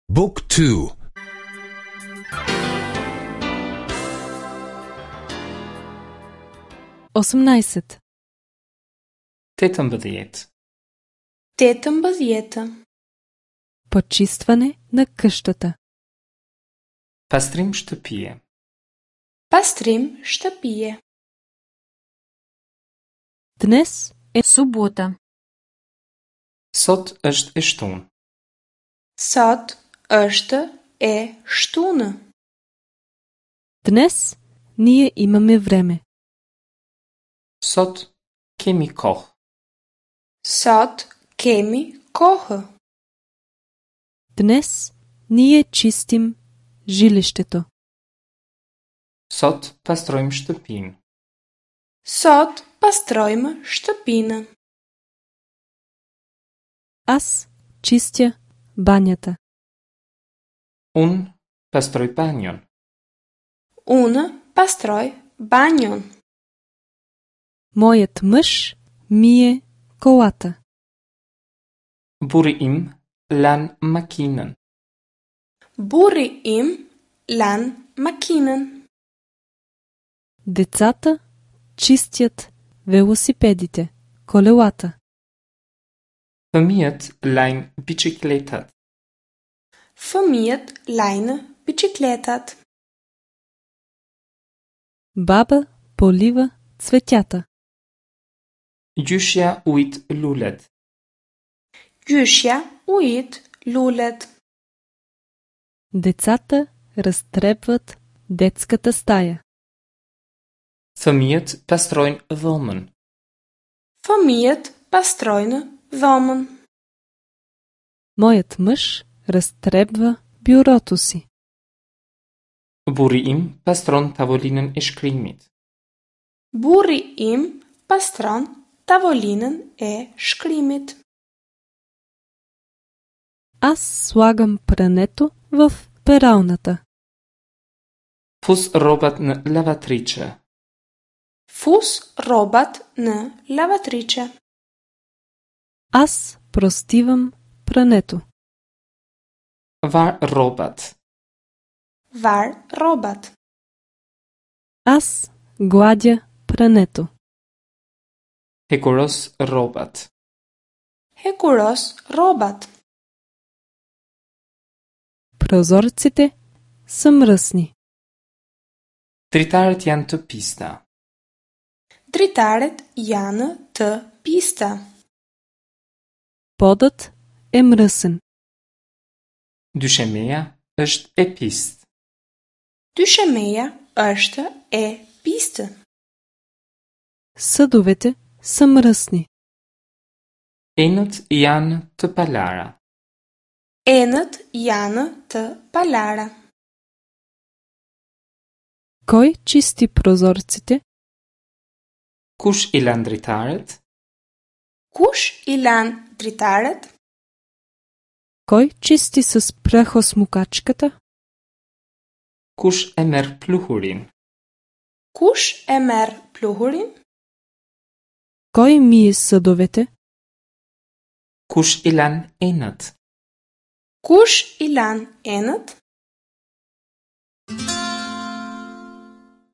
Book 2. 18. 18. 18. Почистване на къщата. Pastrim shtëpije. Пастрим shtëpije. Днес е събота. Sot është e shtunë. Sot është e shtunë. Днес ние имаме време. Sot kemi kohë. Sot kemi kohë. Днес ние чистим жилището. Sot pastrojmë shtëpinë. Sot pastrojmë shtëpinë. Аз чистя банята. Unë pastroj banjon. Unë pastroj banjon. Моят мъж мие колата. Burri im lan makinën. Burri im lan makinën. Децата чистят велосипедите, колелата. Fëmijët lajnë biçikletat. Fëmijët lajnë biçikletat. Баба полива цветята. Gjyshja ujit lulet. Gjyshja ujit lulet. Децата разтребват детската стая. Fëmijët pastrojnë dhomën. Fëmijët pastrojnë dhomën. Моят мъж разтребва бюрото си. Burri im pastron tavolinën e shkrimit. Burri im pastron tavolinën e shkrimit. Аз слагам прането в пералната. Fus rrobat në lavatriçe. Fus rrobat në lavatriçe. Аз простивам прането. Var rrobat. Var rrobat. Аз гладя прането. Hekuros rrobat. Hekuros rrobat. Прозорците са мръсни. Dritarët janë të pista. Dritaret janë të pista. Подът е мръсен. Dyshemeja është e pistë. Dyshemeja është e pistë. Съдовете са мръсни. Enët janë të palara. Enët janë të palara. Кой чисти прозорците? Kush i lan dritarët? Kush i lan dritaret? Кой чисти с прахосмукачката? Kush e merr pluhurin? Kush e merr pluhurin? Кой мие съдовете? Kush i lan enët? Kush i lan enët?